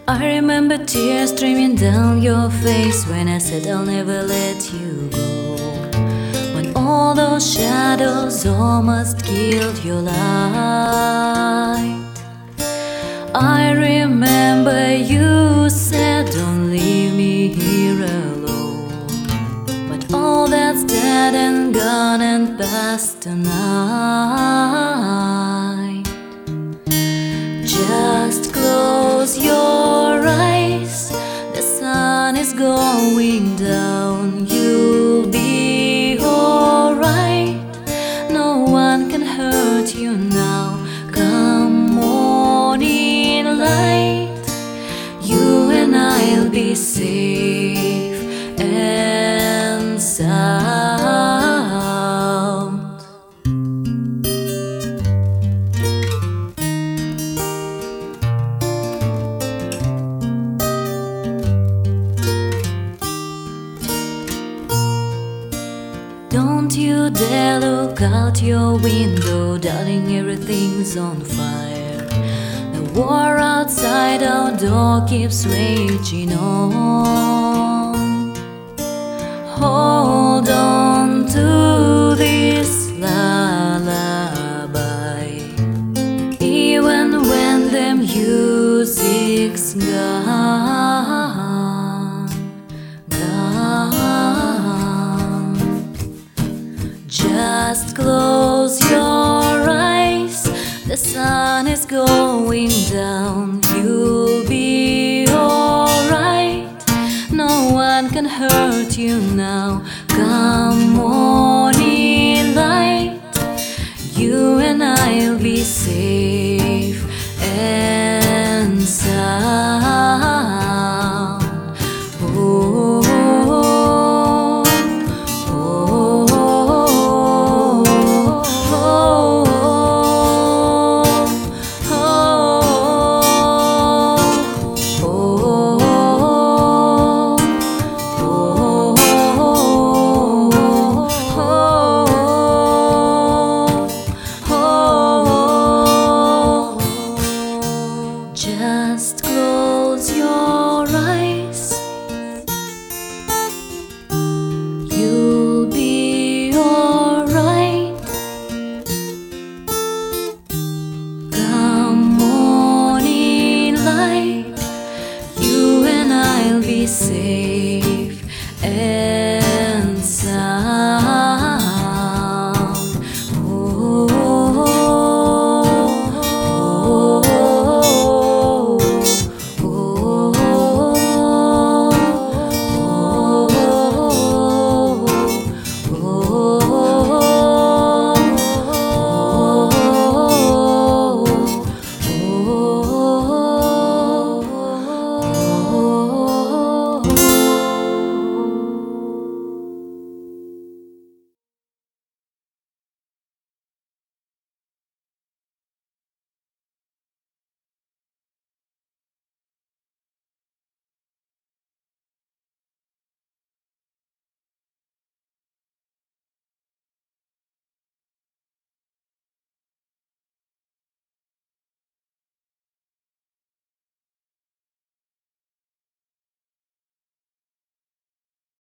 I remember tears streaming down your face when I said I'll never let you go. When all those shadows almost killed your light, I remember you said don't leave me here alone. But all that's dead and gone and past tonight. Just close your eyes, the sun is going down. You'll be alright, no one can hurt you now. Come morning light, you and I'll be safe and sound. Don't you dare look out your window, darling, everything's on fire. The war outside our door keeps raging on. Hold on to this lullaby, even when the music's gone, gone. Just close your eyes, the sun is going down. You'll be alright, no one can hurt you now. Come morning light, you and I'll be safe and sound. Oh, just close your eyes, you'll be alright. Come morning light, you and I'll be safe.